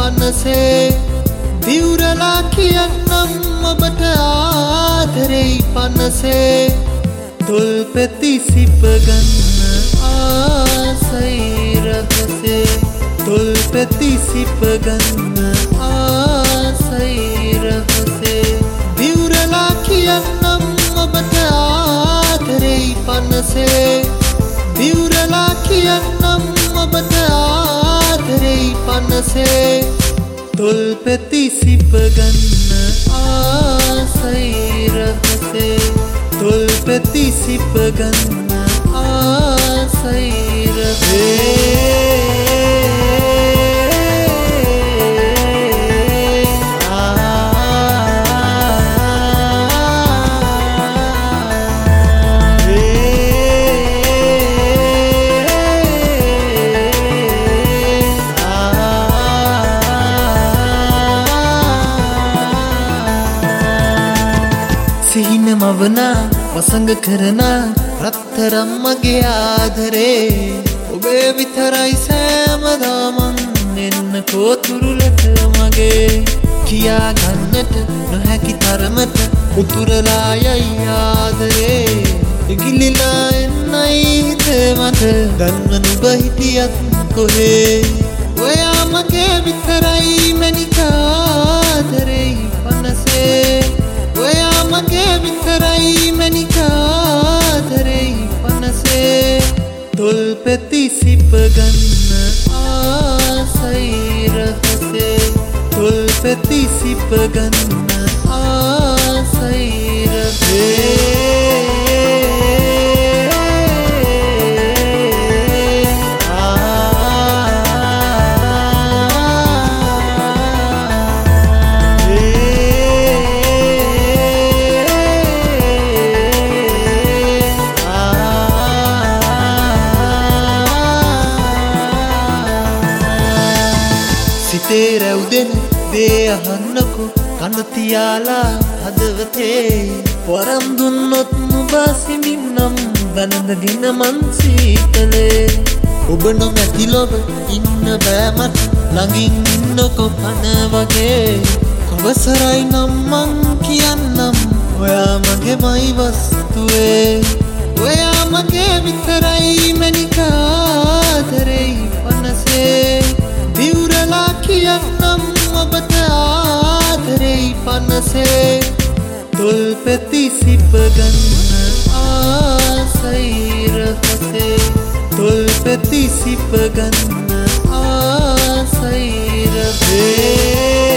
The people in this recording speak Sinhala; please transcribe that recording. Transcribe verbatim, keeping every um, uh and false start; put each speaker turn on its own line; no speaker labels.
පනසේ දිවුරලා කියන්නම් ඔබට ආදරෙයි පනසේ තොල් පෙති සිප ගන්න ආසයි රහසේ තොල් පෙති සිප ගන්න ආසයි රහසේ දිවුරලා කියන්නම් ඔබට ආදරෙයි පනසේ දිවුරලා කියන්නම් ඔබට ආදරෙයි පනසේ තොල් පෙති සිප ගන්න ආසයි රහසේ තොල් පෙති සිප ගන්න ආසයි රහසේ සිහින මවනා වසඟ කරනා රත්තරම් මගේ ආදරේ ඔබේ විතරයි සෑමදාමන් එන්න කෝතුරුලට මගේ කියා ගන්නට නොහැකි තරමට උතුරලා යයි ආදරේ ඉගිලිලා එන්නයි හිතේ මට දන්න නුඹ හිටියත් කොහේ ඔයා මගේ විතරයි මැනික ආදරේ පනසේ ඔයා මගේ විතරයි මැනික ආදරෙයි පනසේ තොල් පෙති සිප ගන්න ආසයි රහසේ තොල් පෙති සිප ගන්න ආසයි රහසේ සිතේ රැව්දෙන දේ අහන්නකො කන තියාලා හදවතේ වරම් දුන්නොත් නුඹ සිමින්නම් වැළඳගෙන මං සීතලේ ඔබ නොමැති ලොව ඉන්න බෑ මට ළඟින් ඉන්නකො පන වගේ අවසරයි නම් මං කියන්නම් ඔයා මගේමයි වස්තුවේ ඔයා මගේ විතරයි මැනික ආදරෙයි පනසේ දිවුරලා කියන්නම් ඔබට ආදරෙයි පනසේ තොල් පෙති සිප ගන්න ආසයි රහසේ තොල් පෙති සිප ගන්න ආසයි රහසේ